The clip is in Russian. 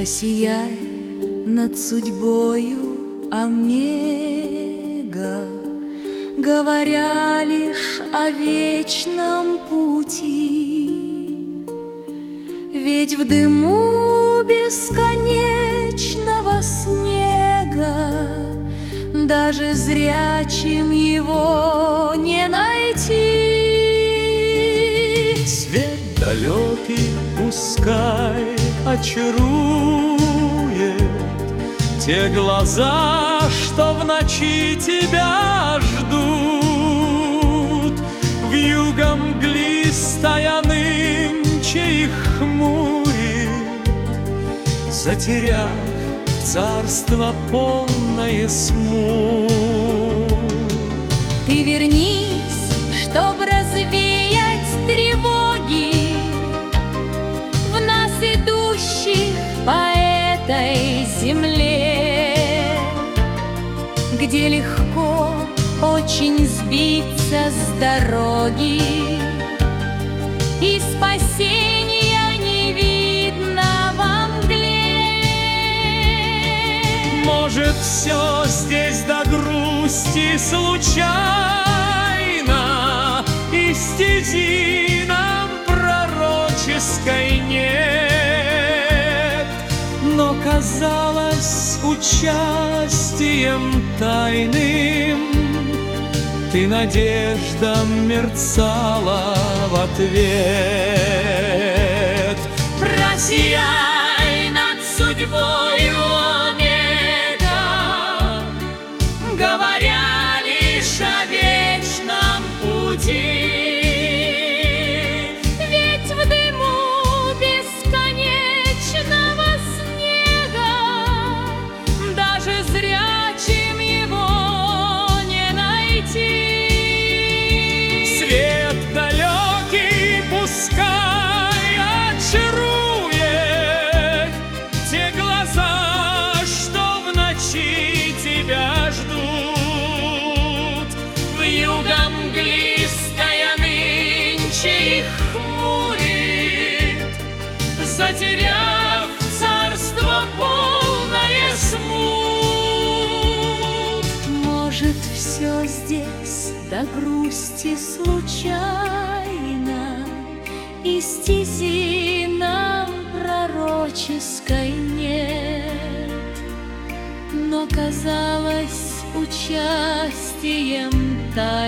Просияй над судьбою Омега, говоря лишь о вечном пути. Ведь в дыму бесконечного снега даже зрячим его не найти. Свет далекий пускай очарует те глаза, что в ночи тебя ждут. Вьюга мглистая нынче их хмурит, затеряв царство полное смут. Ты вернись, чтоб развеять тревоги в нас идущих по этой земле, где легко очень сбиться с дороги, и спасения не видно во мгле. Может, все здесь до грусти случайно, и стези нам пророческой нет, но казалось участием тайным ты надеждам мерцала в ответ. Просияй над судьбою Омега, говоря лишь о вечном пути. Ведь в дыму бесконечного снега даже зрячим его не найти. Свет далекий пускай очарует те глаза, что в ночи тебя ждут. Вьюга мглистая нынче их хмурит, затеряв царство полное смут. Может, все здесь до грусти случайно, и стези нам пророческой нет, но казалось участием тайны